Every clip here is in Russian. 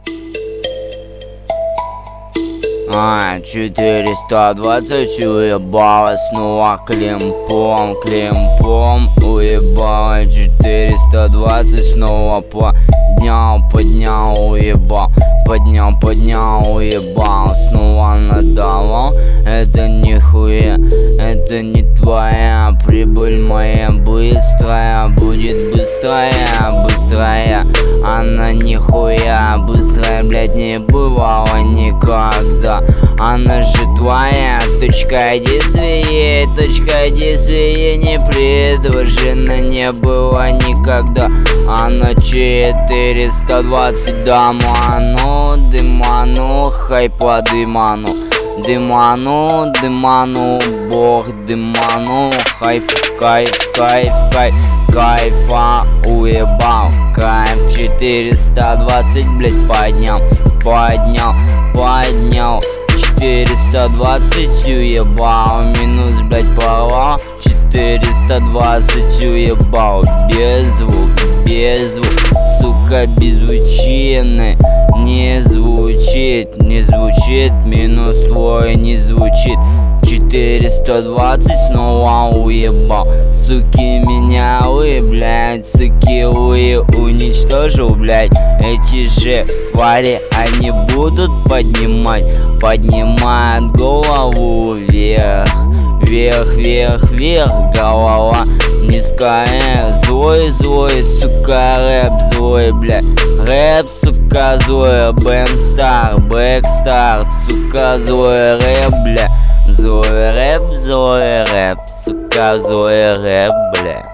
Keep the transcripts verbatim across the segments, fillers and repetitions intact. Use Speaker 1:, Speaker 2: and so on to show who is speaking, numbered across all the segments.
Speaker 1: А, четыреста двадцать уебалась снова клемпом, клемпом уебала. Четыреста двадцать снова поднял, поднял, уебал, поднял, поднял, уебал. Снова надавал, это нихуя, это не твоя прибыль моя быстрая, будет быстрая, быстрая. Она нихуя быстрая, блядь, не бывало никогда. Она же твоя точка действия, точка действия не предложена не было никогда. Она четыреста двадцать даману, дыману, хай по дыману. Дыману, дыману, бог дыману, хайф, кайф, кайф, кайф, кайфа уебал, кайф. Четыреста двадцать, блять, поднял, поднял, поднял. Четыреста двадцать уебал, минус, блять, порвал. Четыреста двадцать уебал, без звук, без звук, сука, беззвучный. Не звучит, не звучит, минус свой не звучит. Четыреста двадцать снова уебал. Суки меня уебляют, суки уе уничтожил, блядь. Эти же твари, они будут поднимать, поднимают голову вверх, вверх, вверх, вверх, голова низкая. Злой, злой, сука, рэп злой, блядь. Рэп, сука, злой, Бэнстар, Бэкстар, сука, злой рэп, бля. Злой рэп, злой рэп, сука, злой рэп, бля.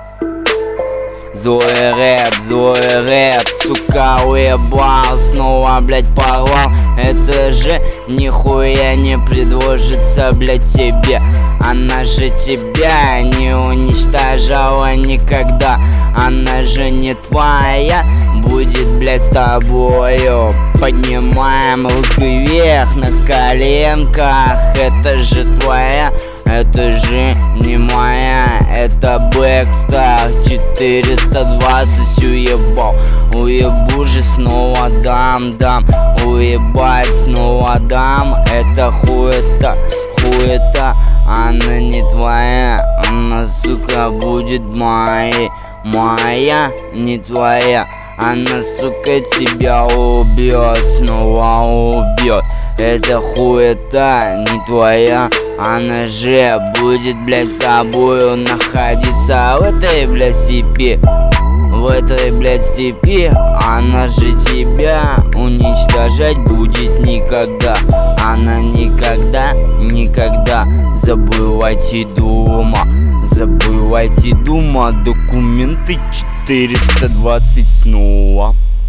Speaker 1: Злой рэп, злой рэп, сука, уебал, снова, блять, порвал. Это же нихуя не предложится, блять, тебе. Она же тебя не уничтожала никогда. Она же не твоя, будет, блять, с тобою. Поднимаем руки вверх на коленках. Это же твоя, это же не моя, это Бэкстар. Четыреста двадцать уебал, уебу же снова дам, дам. Уебать снова дам, это хуета, хуета. Она не твоя, она, сука, будет моей. Моя, не твоя. Она, сука, тебя убьет, снова убьет. Это хуета не твоя. Она же будет, блядь, с тобою находиться в этой, блядь, степи. В этой, блядь, степи. Она же тебя уничтожать будет никогда. Она никогда, никогда. Забывайте дома, забывайте дома. Документы четыреста двадцать снова.